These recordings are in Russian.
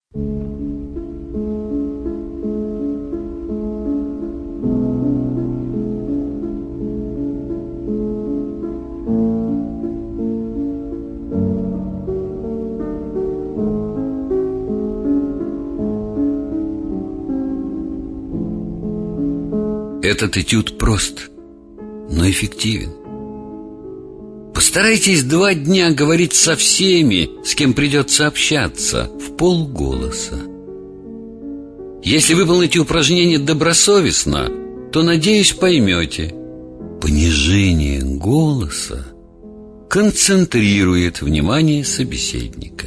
Этот этюд прост, но эффективен. Постарайтесь 2 дня говорить со всеми, с кем придется общаться, в полголоса. Если выполните упражнение добросовестно, то, надеюсь, поймете, понижение голоса концентрирует внимание собеседника.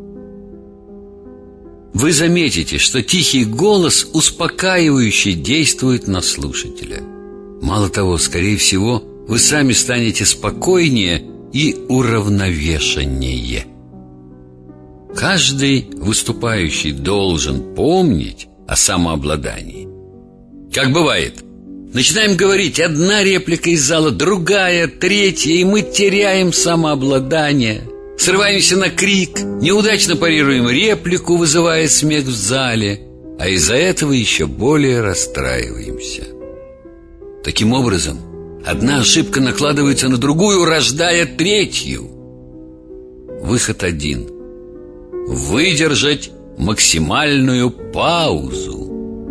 Вы заметите, что тихий голос успокаивающе действует на слушателя. Мало того, скорее всего, вы сами станете спокойнее и уравновешеннее. Каждый выступающий должен помнить о самообладании. Как бывает, начинаем говорить, одна реплика из зала, другая, третья, и мы теряем самообладание. Срываемся на крик, неудачно парируем реплику, вызывая смех в зале, а из-за этого еще более расстраиваемся. Таким образом, одна ошибка накладывается на другую, рождая третью. Выход один: выдержать максимальную паузу.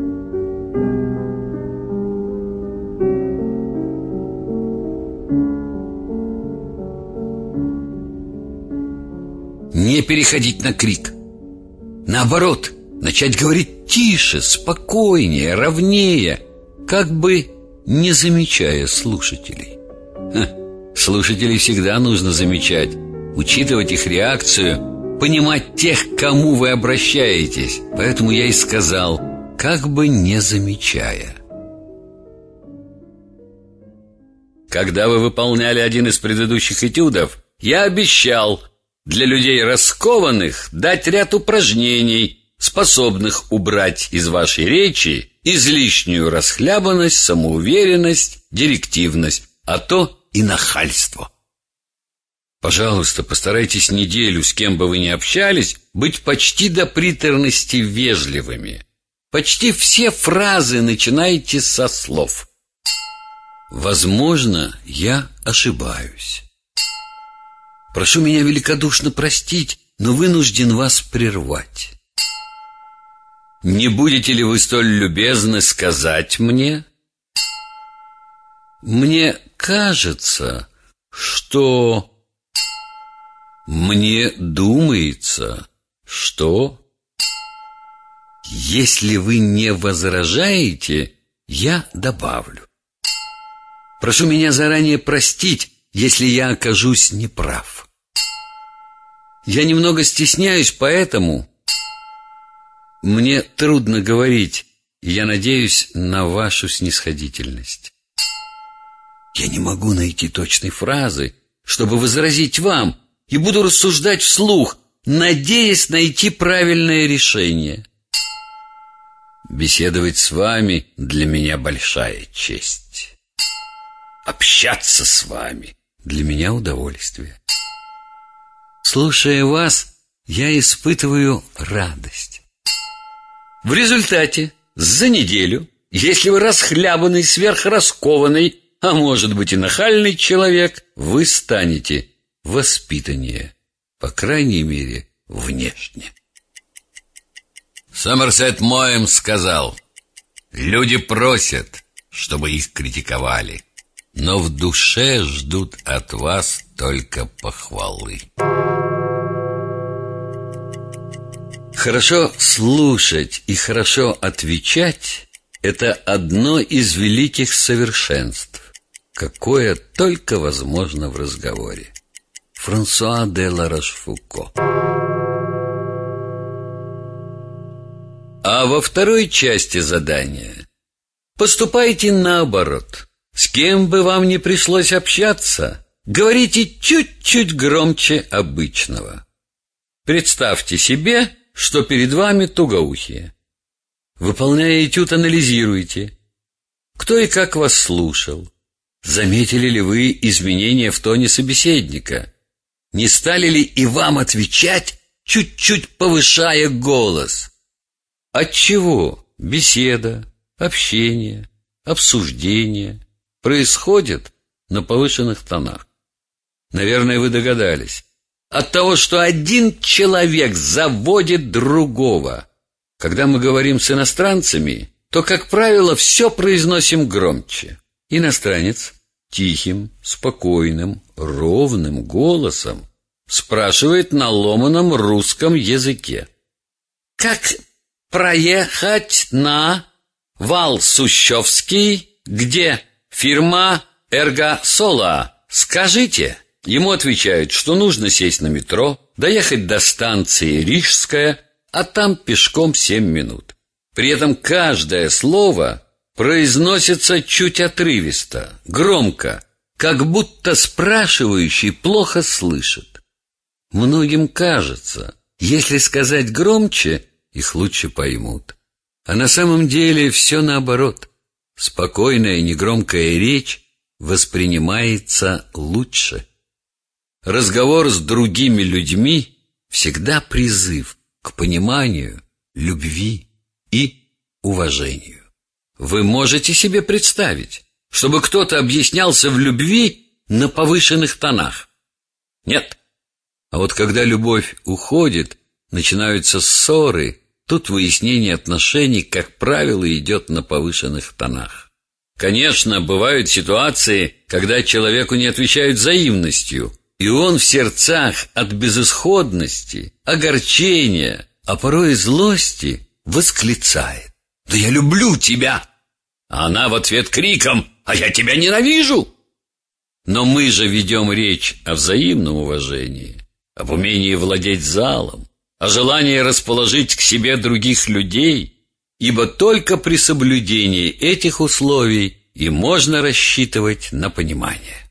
Не переходить на крик. Наоборот, начать говорить тише, спокойнее, ровнее, как бы не замечая слушателей. Слушателей всегда нужно замечать, учитывать их реакцию, понимать тех, к кому вы обращаетесь. Поэтому я и сказал, как бы не замечая. Когда вы выполняли один из предыдущих этюдов, я обещал для людей раскованных дать ряд упражнений, способных убрать из вашей речи излишнюю расхлябанность, самоуверенность, директивность, а то и нахальство. Пожалуйста, постарайтесь неделю, с кем бы вы ни общались, быть почти до приторности вежливыми. Почти все фразы начинайте со слов: «Возможно, я ошибаюсь. Прошу меня великодушно простить, но вынужден вас прервать. Не будете ли вы столь любезны сказать мне? Мне кажется, что... Мне думается, что... Если вы не возражаете, я добавлю. Прошу меня заранее простить, если я окажусь неправ. Я немного стесняюсь, поэтому мне трудно говорить, и я надеюсь на вашу снисходительность. Я не могу найти точной фразы, чтобы возразить вам, и буду рассуждать вслух, надеясь найти правильное решение. Беседовать с вами для меня большая честь. Общаться с вами для меня удовольствие. Слушая вас, я испытываю радость. В результате, за неделю, если вы расхлябанный, сверхраскованный, а может быть и нахальный человек, вы станете воспитаннее, по крайней мере, внешне. Сомерсет Моэм сказал: люди просят, чтобы их критиковали, но в душе ждут от вас только похвалы. Хорошо слушать и хорошо отвечать – это одно из великих совершенств, какое только возможно в разговоре. Франсуа де ла Рошфуко. А во второй части задания поступайте наоборот. С кем бы вам ни пришлось общаться, говорите чуть-чуть громче обычного. Представьте себе, что перед вами тугоухие. Выполняя этюд, анализируйте, кто и как вас слушал. Заметили ли вы изменения в тоне собеседника? Не стали ли и вам отвечать чуть-чуть повышая голос. Отчего беседа, общение, обсуждение происходит на повышенных тонах? Наверное, вы догадались. От того, что один человек заводит другого. Когда мы говорим с иностранцами, то, как правило, все произносим громче. Иностранец тихим, спокойным, ровным голосом спрашивает на ломаном русском языке: «Как проехать на вал Сущевский, где фирма Эргосола? Скажите». Ему отвечают, что нужно сесть на метро, доехать до станции Рижская, а там пешком 7 минут. При этом каждое слово произносится чуть отрывисто, громко, как будто спрашивающий плохо слышит. Многим кажется, если сказать громче, их лучше поймут. А на самом деле все наоборот. Спокойная негромкая речь воспринимается лучше. Разговор с другими людьми всегда призыв к пониманию, любви и уважению. Вы можете себе представить, чтобы кто-то объяснялся в любви на повышенных тонах? Нет. А вот когда любовь уходит, начинаются ссоры, тут выяснение отношений, как правило, идет на повышенных тонах. Конечно, бывают ситуации, когда человеку не отвечают взаимностью, и он в сердцах от безысходности, огорчения, а порой и злости восклицает: «Да я люблю тебя!» А она в ответ криком: «А я тебя ненавижу!» Но мы же ведем речь о взаимном уважении, об умении владеть залом, о желании расположить к себе других людей, ибо только при соблюдении этих условий и можно рассчитывать на понимание.